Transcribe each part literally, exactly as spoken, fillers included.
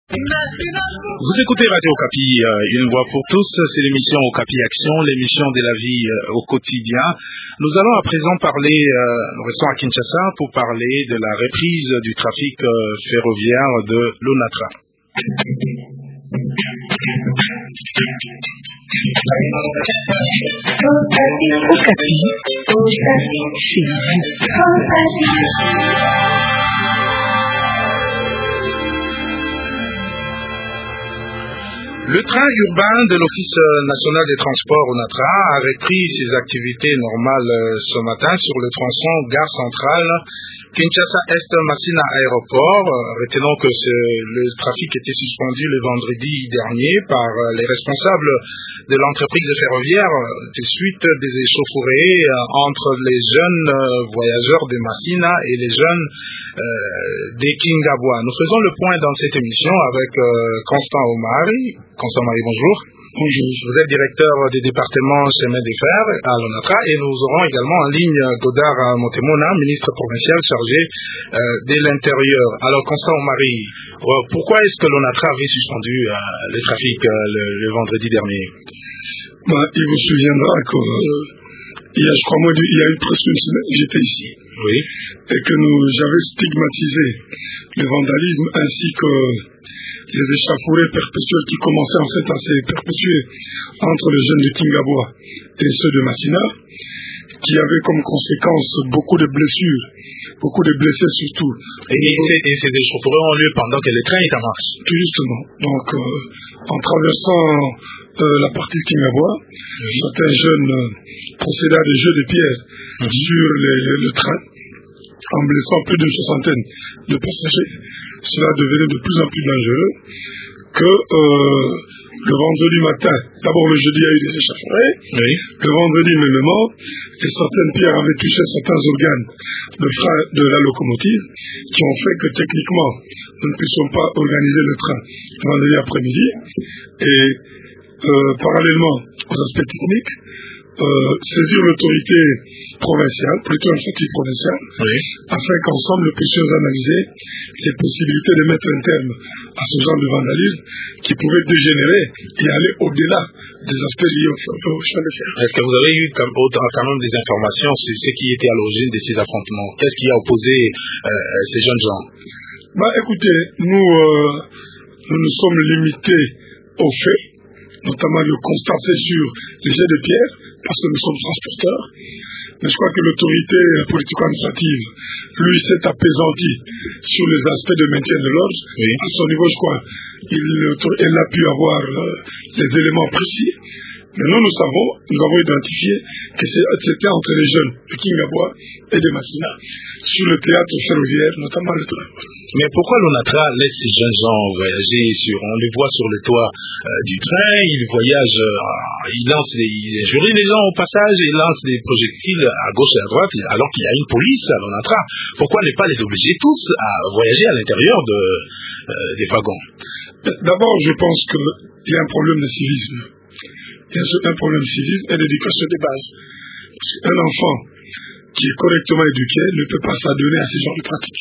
Vous écoutez Radio Okapi, euh, une voix pour tous, c'est l'émission Okapi Action, l'émission de la vie euh, au quotidien. Nous allons à présent parler, euh, nous restons à Kinshasa pour parler de la reprise du trafic euh, ferroviaire de l'ONATRA. Okapi, Okapi, chez Le train urbain de l'Office national des transports ONATRA a repris ses activités normales ce matin sur le tronçon gare centrale Kinshasa-Est-Massina Aéroport. Retenons que ce, le trafic était suspendu le vendredi dernier par les responsables de l'entreprise ferroviaire des suites des échauffourées entre les jeunes voyageurs de Massina et les jeunes euh, des Kingabwa. Nous faisons le point dans cette émission avec euh, Constant Omari. Constant Omari, bonjour. Bonjour. Vous êtes directeur du département chemin de fer à l'ONATRA et nous aurons également en ligne Godard Montemona, ministre provincial chargé euh, de l'Intérieur. Alors Constant Omari, euh, pourquoi est-ce que l'ONATRA avait suspendu euh, le trafic euh, le, le vendredi dernier? Ben, il vous souviendra que euh, il y a, je crois, moi, il y a eu presque une semaine, j'étais ici. Oui. Et que nous, j'avais stigmatisé le vandalisme ainsi que les échauffourées perpétuelles qui commençaient en fait à se perpétuer entre les jeunes de Kingabwa et ceux de Massina, qui avaient comme conséquence beaucoup de blessures, beaucoup de blessés surtout. Et, et, et, et ces échauffourées ont lieu pendant que le train est en marche. Tout justement. Donc, euh, en traversant euh, la partie de Kingabwa, oui. Certains jeunes euh, procédaient à des jeux de pierre mm-hmm. sur les, les, le train, en blessant plus d'une soixantaine de passagers. Cela devenait de plus en plus dangereux que euh, le vendredi matin, d'abord le jeudi il y a eu des échauffourées, oui. Le vendredi mêmement, et certaines pierres avaient touché certains organes de frein de la locomotive qui ont fait que techniquement nous ne puissions pas organiser le train le vendredi après-midi et euh, parallèlement aux aspects techniques, Euh, saisir l'autorité provinciale, plutôt l'exécutif provincial, oui. Afin qu'ensemble nous puissions analyser les possibilités de mettre un terme à ce genre de vandalisme qui pouvait dégénérer et aller au-delà des aspects liés au, au chemin de fer. Est-ce que vous avez eu quand même des informations sur ce qui était à l'origine de ces affrontements? Qu'est-ce qui a opposé euh, ces jeunes gens? Bah, écoutez, nous, euh, nous nous sommes limités aux faits, notamment le constater sur les jets de pierre, parce que nous sommes transporteurs. Mais je crois que l'autorité politico-administrative, lui, s'est apaisantie sur les aspects de maintien de l'ordre. Oui. À son niveau, je crois, il, elle a pu avoir euh, les éléments précis. Mais nous, nous savons, nous avons identifié que c'était entre les jeunes de Kingabwa et de Massina, sur le théâtre ferroviaire, notamment le train. Mais pourquoi l'ONATRA laisse ces jeunes gens voyager sur, on les voit sur le toit euh, du train, ils voyagent, euh, ils lancent des, ils injurient les gens au passage, ils lancent des projectiles à gauche et à droite, alors qu'il y a une police à l'ONATRA. Pourquoi ne pas les obliger tous à voyager à l'intérieur de, euh, des wagons? D'abord, je pense qu'il y a un problème de civisme. Il y a un problème de civisme et d'éducation de base. Parce qu'un enfant qui est correctement éduqué ne peut pas s'adonner à ce genre de pratiques.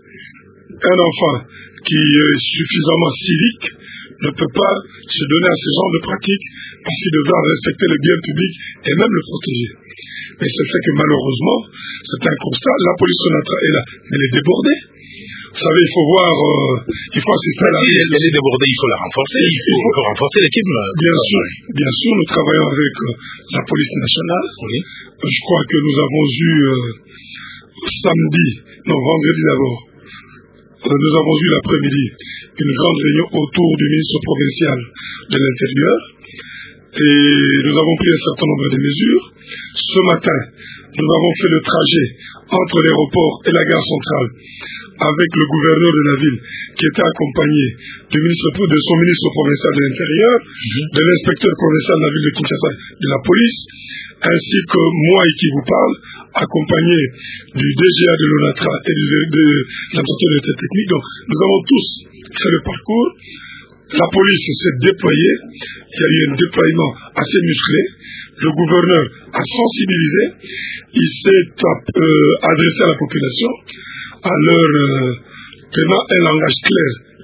Un enfant qui est suffisamment civique ne peut pas se donner à ce genre de pratiques parce qu'il devra respecter le bien public et même le protéger. Mais c'est fait que malheureusement, c'est un constat, la police est là, mais elle est débordée. Vous savez, il faut voir, euh, il faut assister à la... Oui, elle est débordée, il faut la renforcer, il faut, il faut renforcer l'équipe. Bien sûr, bien sûr, nous travaillons avec euh, la police nationale. Oui. Je crois que nous avons eu euh, samedi, non, vendredi d'abord, euh, nous avons eu l'après-midi une grande réunion autour du ministre provincial de l'Intérieur et nous avons pris un certain nombre de mesures. Ce matin, nous avons fait le trajet entre l'aéroport et la gare centrale avec le gouverneur de la ville qui était accompagné du ministre, de son ministre provincial de l'Intérieur, mmh. de l'inspecteur provincial de la ville de Kinshasa, de la police, ainsi que moi qui vous parle, accompagné du D G A de l'ONATRA et de, de, de l'entretien technique. Donc nous avons tous fait le parcours. La police s'est déployée, il y a eu un déploiement assez musclé, le gouverneur a sensibilisé, il s'est euh, adressé à la population en leur euh, tenant un langage clair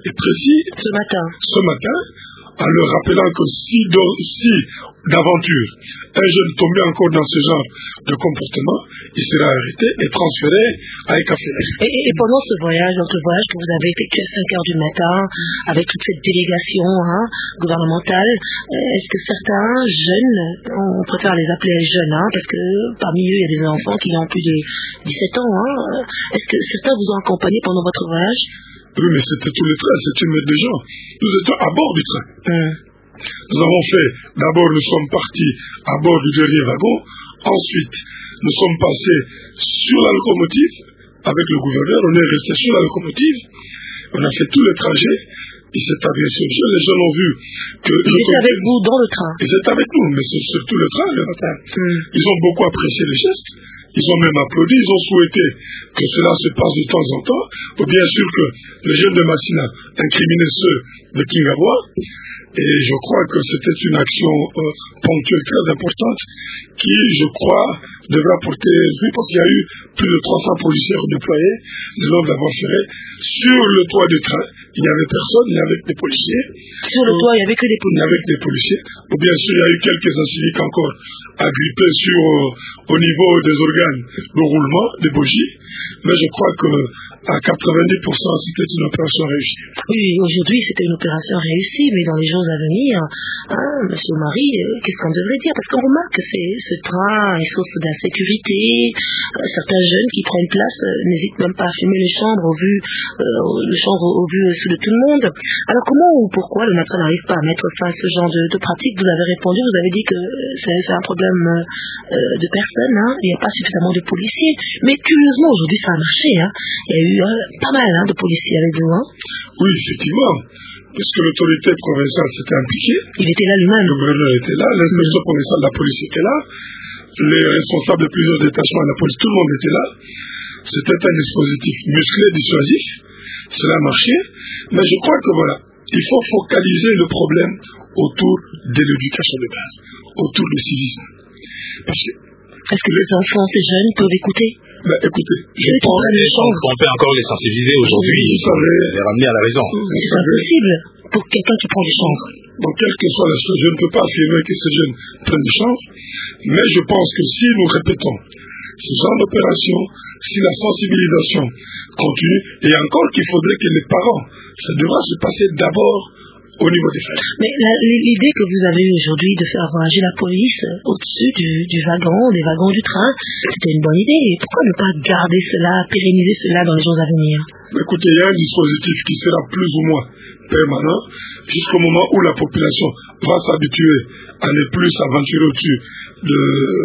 et précis ce matin, ce matin en leur rappelant que si, si d'aventure un jeune tombait encore dans ce genre de comportement, il sera arrêté et transféré à Ecafé. Et, et pendant ce voyage, dans ce voyage que vous avez effectué à cinq heures du matin, avec toute cette délégation hein, gouvernementale, est-ce que certains jeunes, on préfère les appeler jeunes, hein, parce que parmi eux, il y a des enfants qui ont plus de dix-sept ans, hein, est-ce que certains vous ont accompagné pendant votre voyage? Oui, mais c'était tout le train, c'était une meute de gens. Nous étions à bord du train. Hum. Nous avons fait, d'abord nous sommes partis à bord du dernier wagon, ensuite nous sommes passés sur la locomotive avec le gouverneur, on est resté sur la locomotive, on a fait tout le trajet, il s'est adressé aux jeunes, les jeunes ont vu que... Ils étaient avec vous dans le train? Ils étaient avec nous, mais c'est surtout le train, le matin. Hum. Ils ont beaucoup apprécié le geste. Ils ont même applaudi, ils ont souhaité que cela se passe de temps en temps, pour bien sûr que les jeunes de Massina incriminaient ceux de Kingabois, et je crois que c'était une action euh, ponctuelle très importante, qui, je crois, devra porter fruit, parce qu'il y a eu plus de trois cents policiers déployés le long de la voie ferrée. Sur le toit du train, il n'y avait personne, il y avait des policiers. Sur le toit, il n'y avait que des policiers. Il y avait que des policiers. Ou bien sûr, il y a eu quelques incivils encore agrippés sur, euh, au niveau des organes de roulement, des bogies. Mais je crois que à quatre-vingt-dix pour cent, c'était une opération réussie. Oui, aujourd'hui, c'était une opération réussie, mais dans les jours à venir, hein, Monsieur Marie, euh, qu'est-ce qu'on devrait dire? Parce qu'on remarque que c'est, ce train est source d'insécurité. Euh, certains jeunes qui prennent place euh, n'hésitent même pas à fumer les chambres au vu, euh, le chambre au vu euh, de tout le monde. Alors comment ou pourquoi le matin n'arrive pas à mettre fin à ce genre de, de pratique? Vous avez répondu, vous avez dit que c'est, c'est un problème euh, de personnes, hein, il n'y a pas suffisamment de policiers. Mais curieusement, aujourd'hui, ça a marché. Hein. Il y a eu euh, pas mal hein, de policiers avec vous. Hein. Oui, effectivement. Parce que l'autorité provinciale s'était impliquée. Il était là lui-même. Le gouverneur était là, l'inspecteur mmh. provincial de la police était là, les responsables de plusieurs détachements de la police, tout le monde était là. C'était un dispositif musclé, dissuasif. Cela a marché. Mais je crois que voilà, il faut focaliser le problème autour de l'éducation de base, autour du civisme. Parce que Est-ce que les enfants, ces jeunes, peuvent écouter? Ben, écoutez, je pense qu'on peut encore les sensibiliser aujourd'hui, vous savez, les ramener à la raison. C'est impossible pour quelqu'un qui prend du chanvre. Donc, quelle que soit la situation, je ne peux pas affirmer que ces jeunes prennent du chanvre, mais je pense que si nous répétons ce genre d'opération, si la sensibilisation continue, et encore qu'il faudrait que les parents, ça devra se passer d'abord au niveau des faits. Mais la, l'idée que vous avez aujourd'hui de faire voyager la police au-dessus du, du wagon, des wagons du train, c'était une bonne idée. Et pourquoi ne pas garder cela, pérenniser cela dans les jours à venir? Écoutez, il y a un dispositif qui sera plus ou moins permanent jusqu'au moment où la population va s'habituer à ne plus s'aventurer au-dessus de,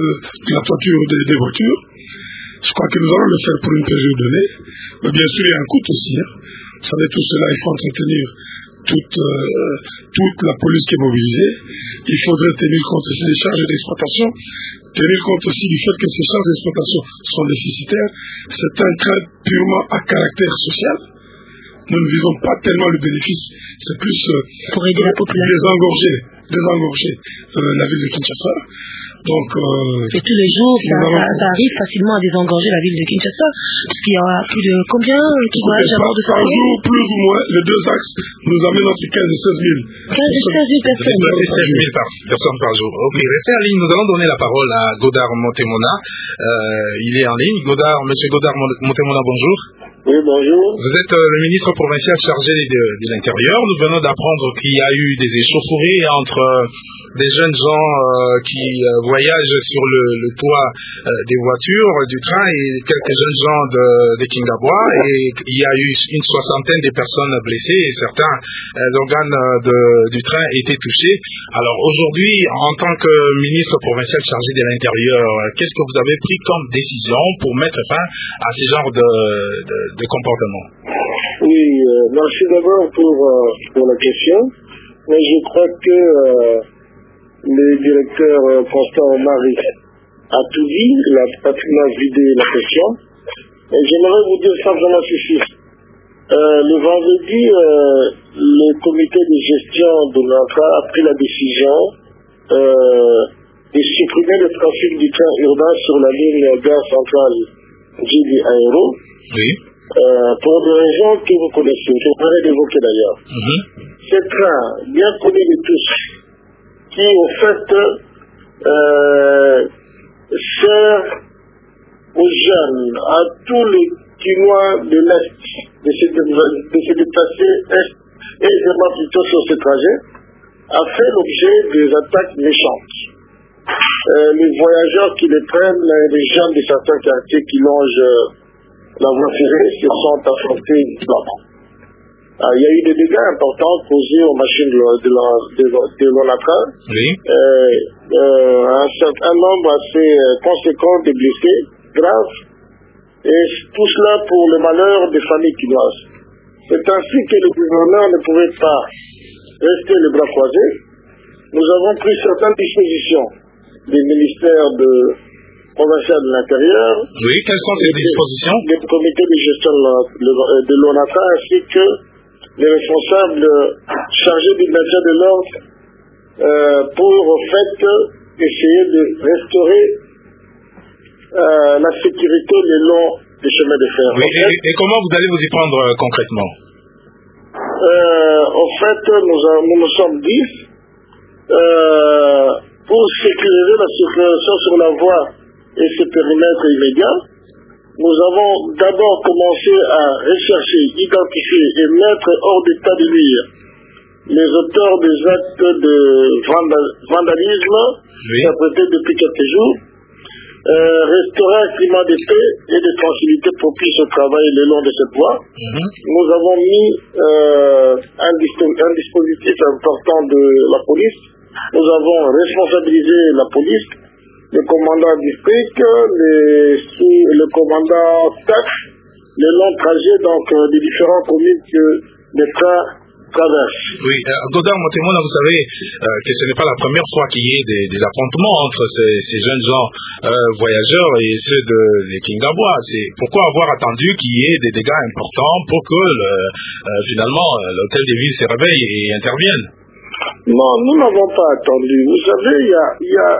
de la toiture des, des voitures. Je crois que nous allons le faire pour une période donnée. Mais bien sûr, il y a un coût aussi. Hein. Vous savez, tout cela, il faut entretenir toute, euh, toute la police qui est mobilisée. Il faudrait tenir compte aussi des charges d'exploitation, tenir compte aussi du fait que ces charges d'exploitation sont déficitaires. C'est un train purement à caractère social. Nous ne visons pas tellement le bénéfice, c'est plus euh, pour aider la population, désengorger, désengorger euh, la ville de Kinshasa. Donc, euh, et tous les jours, ça, ça, ça arrive facilement à désengorger la ville de Kinshasa, parce qu'il y aura plus de combien qui voyagent à bord de par jour, plus ou moins, les deux axes nous amènent entre quinze et seize mille. quinze et seize mille personnes. quinze et seize mille personnes par jour. Ok, restez en ligne, nous allons donner la parole à Godard Montemona. Euh, il est en ligne. Godard, Monsieur Godard Montemona, bonjour. Oui, bonjour. Vous êtes euh, le ministre provincial chargé de, de l'Intérieur. Nous venons d'apprendre qu'il y a eu des échauffourées entre euh, des jeunes gens euh, qui euh, voyagent sur le, le toit euh, des voitures, du train, et quelques jeunes gens de, de Kingabois. Et il y a eu une soixantaine de personnes blessées et certains euh, organes de, du train étaient touchés. Alors aujourd'hui, en tant que ministre provincial chargé de l'Intérieur, qu'est-ce que vous avez pris comme décision pour mettre fin à ce genre de, de de comportement? Oui, euh, merci d'abord pour, euh, pour la question. Mais je crois que euh, le directeur euh, Constant Marie a tout dit, il a pratiquement vidé la question. Et j'aimerais vous dire simplement ceci. Euh, le vendredi, euh, le comité de gestion de l'O N A C A a pris la décision euh, de supprimer le trafic du train urbain sur la ligne gare centrale Djili Aéro. Oui. euh, pour des raisons que vous connaissez, je voudrais l'évoquer d'ailleurs. Mm-hmm. C'est train bien connu de tous, qui au fait euh, sert aux jeunes, à tous les Chinois de l'Est de se, de, de se déplacer est aisément plutôt sur ce trajet, a fait l'objet des attaques méchantes. Euh, les voyageurs qui les prennent, les gens de certains quartiers qui longent euh, la voie ferrée, se sont affrontés violemment. Il y a eu des dégâts importants causés aux machines de l'ONATRA. Oui. Euh, euh, un certain nombre assez conséquent de blessés, graves, et tout cela pour le malheur des familles chinoises. C'est ainsi que le gouverneur ne pouvait pas rester les bras croisés. Nous avons pris certaines dispositions des ministères de provincial de l'Intérieur. Oui, quelles sont ces dispositions? Des comités de gestion de l'ONATRA ainsi que les responsables chargés du maintien de l'ordre euh, pour en fait essayer de restaurer euh, la sécurité le long des chemins de fer. Oui, et, et comment vous allez vous y prendre euh, concrètement? euh, En fait, nous, a, nous nous sommes dit euh, pour sécuriser la circulation sur la voie et ce périmètre immédiat, nous avons d'abord commencé à rechercher, identifier et mettre hors d'état de nuire les auteurs des actes de vandalisme oui. perpétrés depuis quelques jours, euh, restaurer un climat de paix et de tranquillité propice au travail le long de cette voie. Mm-hmm. Nous avons mis euh, un, un dispositif important de la police. Nous avons responsabilisé la police, le commandant district, les, le commandant T A C, le long trajet donc euh, des différentes communes que les trains traversent. Oui, euh, Godard Montemona, vous savez euh, que ce n'est pas la première fois qu'il y ait des, des affrontements entre ces, ces jeunes gens euh, voyageurs et ceux de les Kingabois. C'est pourquoi avoir attendu qu'il y ait des dégâts importants pour que le, euh, finalement l'hôtel de ville se réveille et intervienne? Non, nous n'avons pas attendu. Vous savez, il y a, y, a,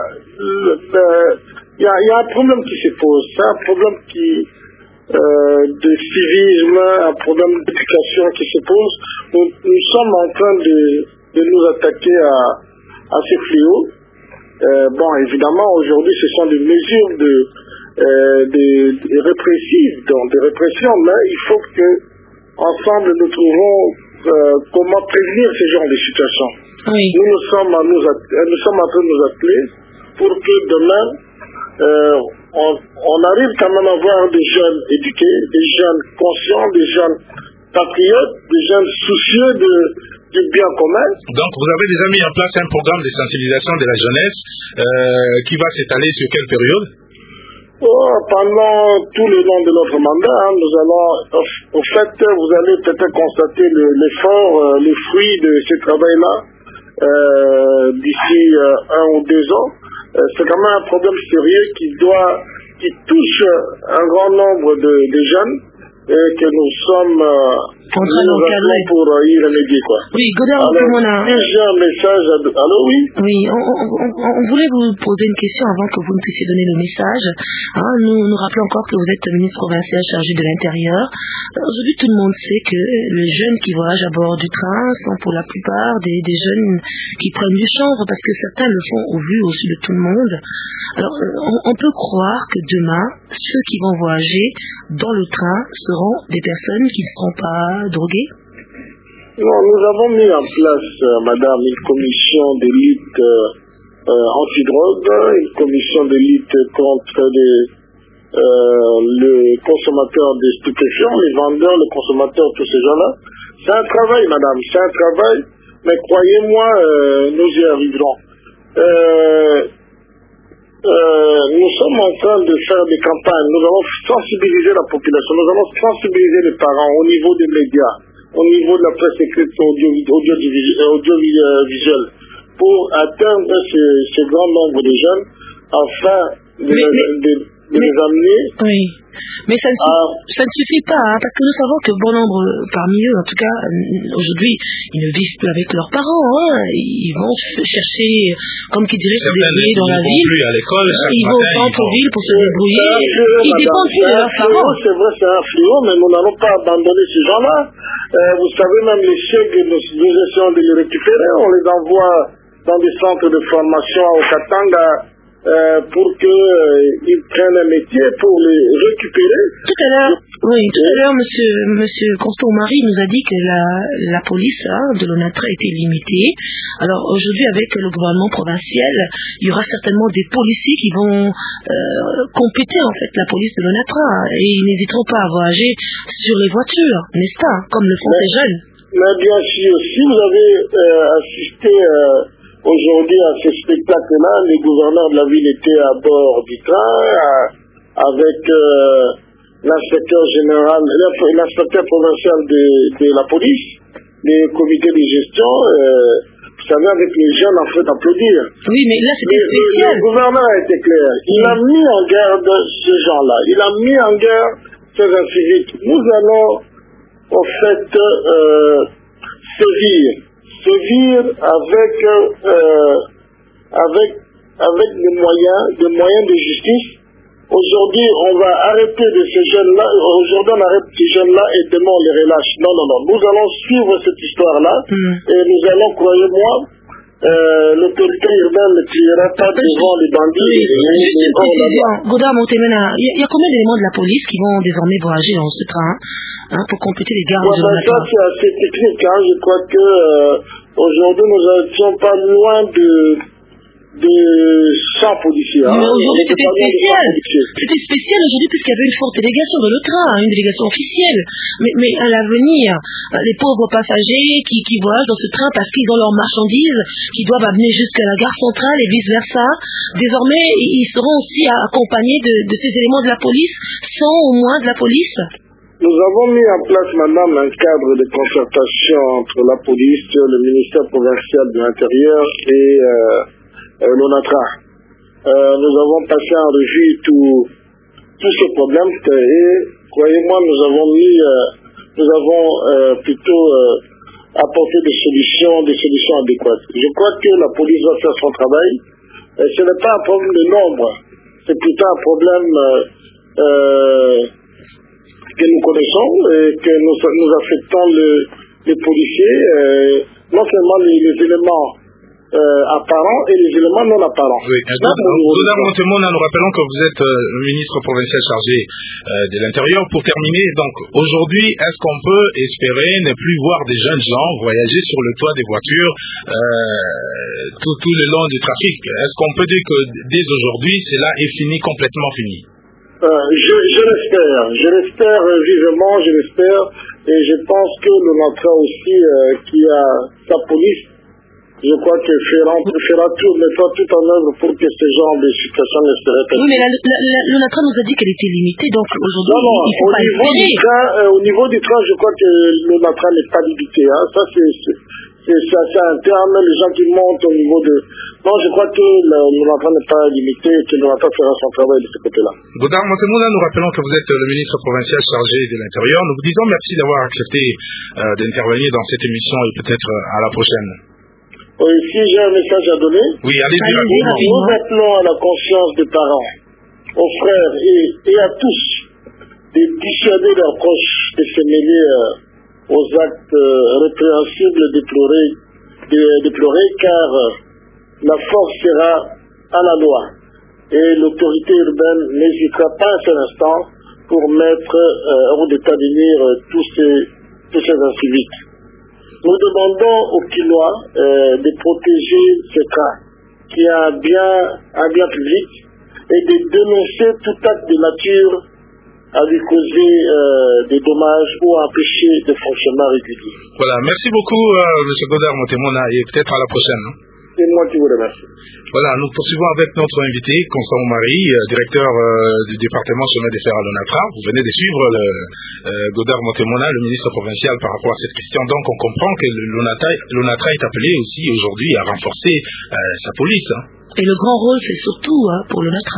y, a, y a un problème qui se pose. C'est un problème qui, euh, de civisme, un problème d'éducation qui se pose. Nous, nous sommes en train de, de nous attaquer à, à ces fléaux. Euh, bon, évidemment, aujourd'hui, ce sont des mesures de, euh, de, de répressives, donc des répressions, mais il faut que, ensemble, nous trouvons euh, comment prévenir ce genre de situations. Oui. Nous, nous, sommes à nous, nous sommes en train de nous appeler pour que demain, euh, on, on arrive quand même à avoir des jeunes éduqués, des jeunes conscients, des jeunes patriotes, des jeunes soucieux de, du bien commun. Donc, vous avez déjà mis en place un programme de sensibilisation de la jeunesse euh, qui va s'étaler sur quelle période? Oh, pendant tout le long de notre mandat, hein, nous allons, au fait, vous allez peut-être constater l'effort, le, euh, les fruits de ce travail-là euh, d'ici euh, un ou deux ans. Euh, c'est quand même un problème sérieux qui doit, qui touche un grand nombre de, de jeunes et que nous sommes euh, en train d'encadrer pour euh, y remédier, quoi. Oui, Godard, alors, j'ai un message à... Allô, oui? Oui, on, on, on voulait vous poser une question avant que vous ne puissiez donner le message. Hein, nous, nous rappelons encore que vous êtes ministre provincial chargé de l'Intérieur. Aujourd'hui, tout le monde sait que les jeunes qui voyagent à bord du train sont pour la plupart des, des jeunes qui prennent du chanvre parce que certains le font au vu aussi de tout le monde. Alors, on, on peut croire que demain, ceux qui vont voyager dans le train seront des personnes qui ne seront pas droguées? Non, nous avons mis en place, euh, madame, une commission de lutte euh, euh, anti-drogue, une commission de lutte contre les, euh, les consommateurs de stupéfiants, les vendeurs, les consommateurs, tous ces gens-là. C'est un travail, madame, c'est un travail, mais croyez-moi, euh, nous y arriverons. Euh, euh, nous sommes en train de faire des campagnes, nous allons sensibiliser la population, nous allons sensibiliser les parents au niveau des médias, au niveau de la presse écrite audiovisuelle, audio, audio, pour atteindre ce, ce grand nombre de jeunes afin de, mais, de, de, de mais, les amener oui. Mais ça ne, ah. ça ne suffit pas, hein, parce que nous savons que bon nombre parmi eux, en tout cas, aujourd'hui, ils ne vivent plus avec leurs parents. Hein. Ils vont chercher, comme qui dirait, se débrouiller dans la ville. Plus à l'école, ils vont au centre-ville pour se débrouiller. Ils dépendent plus de leurs parents. C'est vrai, c'est un fléau, mais nous n'allons pas abandonner ces gens-là. Euh, vous savez, même les chèques, nous, nous essayons de les récupérer. On les envoie dans des centres de formation au Katanga euh, pour qu'ils euh, prennent un métier pour les récupérer. Tout à l'heure, oui, tout à l'heure, monsieur, monsieur Constant Marie nous a dit que la, la police hein, de l'ONATRA était limitée. Alors aujourd'hui, avec le gouvernement provincial, il y aura certainement des policiers qui vont euh, compléter en fait la police de l'ONATRA et ils n'hésiteront pas à voyager sur les voitures, n'est-ce pas, comme le font mais, ces jeunes. Mais bien sûr, si vous avez euh, assisté euh, aujourd'hui à ce spectacle-là, les gouverneurs de la ville étaient à bord du train à, avec euh, l'inspecteur général, l'inspecteur provincial de, de la police, les comités de gestion, euh, vous savez, avec les jeunes en fait applaudir. Oui, mais là c'était spécial. Le, le gouverneur a été clair. Il a mis en garde ces gens-là. Il a mis en garde ces inciviques. Nous allons, en fait, euh, sévir. sévir avec, euh, avec, avec des moyens, des moyens de justice. Aujourd'hui, on va arrêter de ces jeunes-là. Aujourd'hui, on arrête ces jeunes-là et demain, on les relâche. Non, non, non. Nous allons suivre cette histoire-là mm. et nous allons, croyez-moi, euh, l'autorité urbaine ne tirera pas devant les bandits. Oui, juste une précision. Godard Montemena, il y a combien d'éléments de la police qui vont désormais voyager dans ce train hein, pour compléter les gardes ouais, de ben la ça, c'est assez technique. Hein. Je crois que euh, aujourd'hui, nous n'étions pas loin de... de cent policiers. Mais aujourd'hui c'était spécial. C'était spécial aujourd'hui puisqu'il y avait une forte délégation de l'O T R A, une délégation officielle. Mais, mais à l'avenir, les pauvres passagers qui, qui voyagent dans ce train parce qu'ils ont leurs marchandises, qui doivent amener jusqu'à la gare centrale et vice versa, désormais ils seront aussi accompagnés de, de ces éléments de la police, sans au moins de la police. Nous avons mis en place, madame, un cadre de concertation entre la police, le ministère provincial de l'Intérieur et euh, Euh, l'ONATRA. Euh, nous avons passé en revue tous ces problèmes et, croyez-moi, nous avons mis, euh, nous avons euh, plutôt euh, apporté des solutions, des solutions adéquates. Je crois que la police va faire son travail. Et ce n'est pas un problème de nombre, c'est plutôt un problème euh, euh, que nous connaissons et que nous, nous affectons le, les policiers, euh, non seulement les, les éléments Euh, apparents et les éléments non apparents. Oui, Godard Montemena, nous rappelons que vous êtes euh, le ministre provincial chargé euh, de l'Intérieur. Pour terminer, donc aujourd'hui, est-ce qu'on peut espérer ne plus voir des jeunes gens voyager sur le toit des voitures euh, tout, tout le long du trafic? Est-ce qu'on peut dire que dès aujourd'hui, cela est fini, complètement fini? Euh, je, je l'espère, je l'espère vivement, je l'espère, et je pense que le l'ONATRA aussi, euh, qui a sa police, je crois que fera, fera tout, mettra tout en œuvre pour que ce genre de situation ne se répète. Oui, mais l'ONATRA nous a dit qu'elle était limitée, donc aujourd'hui, non, non, il faut au pas niveau du train, euh, au niveau du train, je crois que l'ONATRA n'est pas limité. Hein. Ça, c'est assez interne. Les gens qui montent au niveau de... Non, je crois que l'ONATRA n'est pas limité et que l'ONATRA fera son travail de ce côté-là. Godard Montemena, nous rappelons que vous êtes le ministre provincial chargé de l'Intérieur. Nous vous disons merci d'avoir accepté euh, d'intervenir dans cette émission et peut-être euh, à la prochaine. Oui, si j'ai un message à donner, oui, allez-y, nous appelons à la conscience des parents, aux frères et, et à tous de dissuader leurs proches de se mêler euh, aux actes euh, répréhensibles déplorés, déplorés car euh, la force sera à la loi et l'autorité urbaine n'hésitera pas un seul instant pour mettre euh, hors d'état de nuire euh, tous ces, tous ces inciviques. Nous demandons aux Quinois euh, de protéger ce train qui a un bien, un bien public et de dénoncer tout acte de nature à lui causer euh, des dommages ou à empêcher des fonctionnements réguliers. Voilà, merci beaucoup euh, M. Godard Montemena et peut-être à la prochaine. Hein. C'est moi qui vous remercie. Voilà, nous poursuivons avec notre invité, Constant Marie, euh, directeur euh, du département chemin des fers à l'ONATRA. Vous venez de suivre le, euh, Godard Montemena, le ministre provincial, par rapport à cette question. Donc, on comprend que l'ONATRA est appelé aussi aujourd'hui à renforcer euh, sa police. Hein. Et le grand rôle, c'est surtout hein, pour l'ONATRA.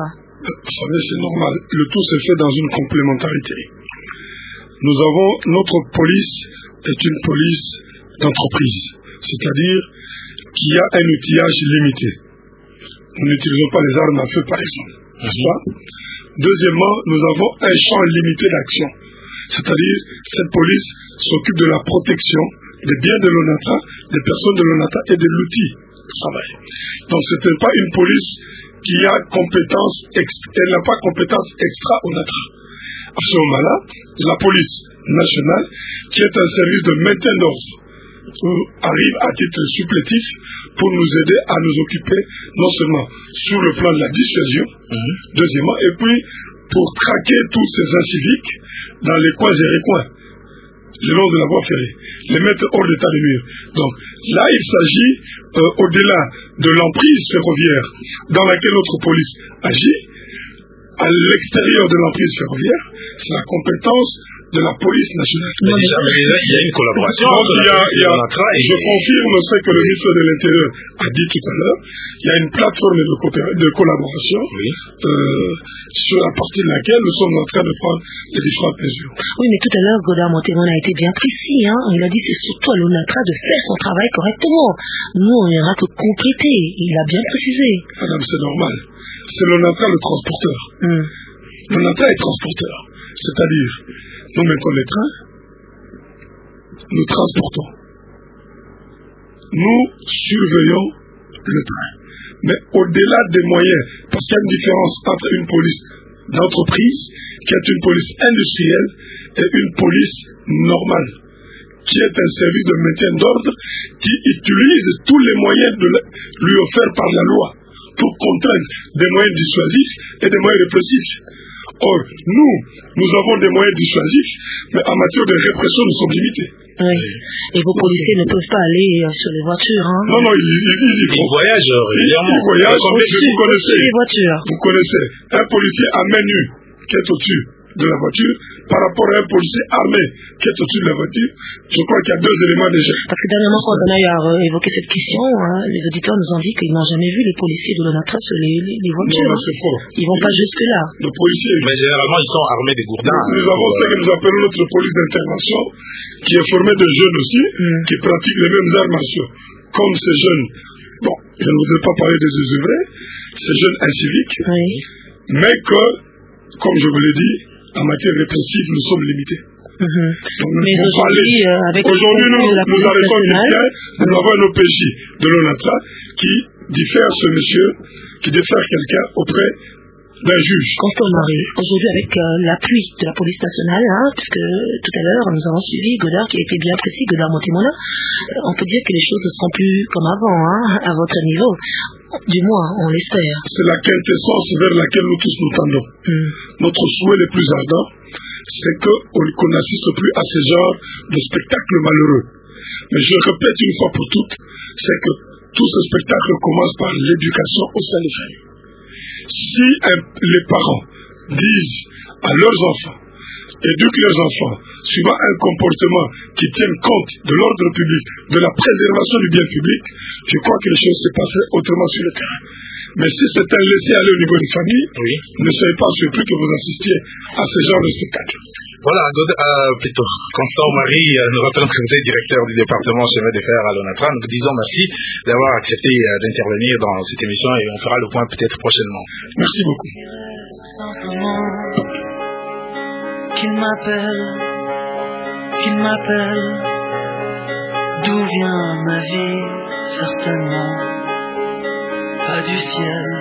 Vous savez, c'est normal. Le tout s'est fait dans une complémentarité. Nous avons, notre police est une police d'entreprise, c'est-à-dire qu'il y a un outillage limité. Nous n'utilisons pas les armes à feu, par exemple. N'est-ce pas? Deuxièmement, nous avons un champ limité d'action. C'est-à-dire, cette police s'occupe de la protection des biens de l'ONATRA, des personnes de l'ONATRA et de l'outil de travail. Donc, ce n'est pas une police qui a compétence, elle n'a pas compétence extra ONATRA. À ce moment-là, la police nationale, qui est un service de maintien d'ordre, arrive à titre supplétif pour nous aider à nous occuper non seulement sur le plan de la dissuasion, mmh. deuxièmement, et puis pour traquer tous ces inciviques dans les coins et recoins, le long de la voie ferrée, les mettre hors d'état de nuire. Donc là, il s'agit, euh, au-delà de l'emprise ferroviaire dans laquelle notre police agit, à l'extérieur de l'emprise ferroviaire, c'est la compétence de la police nationale. Mais déjà, mais déjà, il y a une collaboration entre la police et l'ONATRA. Je confirme ce que le ministre de l'Intérieur a dit tout à l'heure. Il y a une plateforme de, de collaboration oui. euh, sur la partie de laquelle nous sommes en train de prendre les différentes mesures. Oui, mais tout à l'heure, Godard Montemon a été bien précis. Hein. Il a dit que c'est surtout à l'ONATRA de faire son travail correctement. Nous, on n'ira que compléter. Il a bien précisé. Madame, c'est normal. C'est l'ONATRA le transporteur. Mm. L'ONATRA est transporteur. C'est-à-dire, nous mettons les trains, nous transportons. Nous surveillons le train. Mais au-delà des moyens, parce qu'il y a une différence entre une police d'entreprise, qui est une police industrielle, et une police normale, qui est un service de maintien d'ordre, qui utilise tous les moyens de lui offerts par la loi pour contraindre des moyens dissuasifs et des moyens répressifs. Or, nous, nous avons des moyens dissuasifs, mais en matière de répression, nous sommes limités. Oui. Et vos policiers ne peuvent pas aller euh, sur les voitures, hein? Non, non, ils, ils, ils, ils, ils voyagent régulièrement. Ils voyagent, vous connaissez. Les voitures. Vous connaissez. Un policier à main nue qui est au-dessus de la voiture, par rapport à un policier armé qui est au-dessus de la voiture, je crois qu'il y a deux éléments déjà. Parce que dernièrement, quand on a évoqué cette question, hein, les auditeurs nous ont dit qu'ils n'ont jamais vu les policiers de l'ONATRA sur les, les, les voitures. Non, c'est faux. Ils vont pas jusque-là. Le policier. Mais généralement, ils sont armés des gourdins. Nous, nous avons ce que nous appelons notre police d'intervention, qui est formée de jeunes aussi, mm. qui pratiquent les mêmes arts martiaux. Comme ces jeunes, bon, je ne voudrais pas parler des œuvrés, ces jeunes inciviques, oui. mais que, comme je vous l'ai dit, en matière répressive, nous sommes limités. Mm-hmm. Donc, mais aujourd'hui, euh, avec aujourd'hui nous, nous arrêtons quelqu'un, nous avons un O P J de l'ONATRA qui diffère ce monsieur, qui diffère quelqu'un auprès d'un juge. Constant Marie, aujourd'hui avec euh, l'appui de la police nationale, hein, puisque tout à l'heure nous avons suivi Godard qui a été bien précis, Godard Montemon, euh, on peut dire que les choses ne seront plus comme avant, hein, à votre niveau. Du moins, on l'espère. C'est la quintessence vers laquelle nous tous nous tendons. Mm. Notre souhait le plus ardent, c'est qu'on n'assiste plus à ce genre de spectacle malheureux. Mais je répète une fois pour toutes, c'est que tout ce spectacle commence par l'éducation au sein des familles. Si un, les parents disent à leurs enfants, éduquent leurs enfants, suivant un comportement qui tienne compte de l'ordre public, de la préservation du bien public, je crois que les choses se passeraient autrement sur le terrain. Mais si c'est un laisser-aller au niveau des familles, oui. ne soyez pas surpris que vous assistiez à ce genre de spectacle. Voilà, euh, plutôt, Constant Marie, euh, nous rappelons que vous êtes directeur du département chemin de fer à l'ONATRA. Nous vous disons merci d'avoir accepté euh, d'intervenir dans cette émission et on fera le point peut-être prochainement. Merci beaucoup. Simplement qu'il m'appelle, qu'il m'appelle, d'où vient ma vie, certainement pas du ciel,